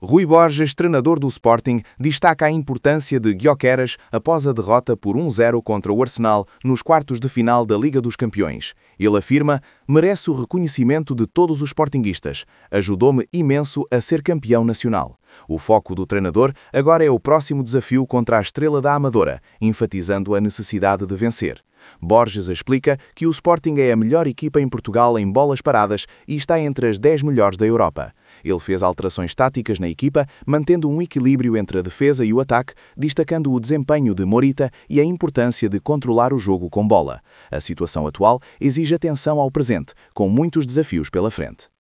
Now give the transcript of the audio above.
Rui Borges, treinador do Sporting, destaca a importância de Gyökeres após a derrota por 1-0 contra o Arsenal nos quartos de final da Liga dos Campeões. Ele afirma: merece o reconhecimento de todos os sportinguistas. Ajudou-me imenso a ser campeão nacional. O foco do treinador agora é o próximo desafio contra a Estrela da Amadora, enfatizando a necessidade de vencer. Borges explica que o Sporting é a melhor equipa em Portugal em bolas paradas e está entre as 10 melhores da Europa. Ele fez alterações táticas na equipa, mantendo um equilíbrio entre a defesa e o ataque, destacando o desempenho de Morita e a importância de controlar o jogo com bola. A situação atual exige atenção ao presente, com muitos desafios pela frente.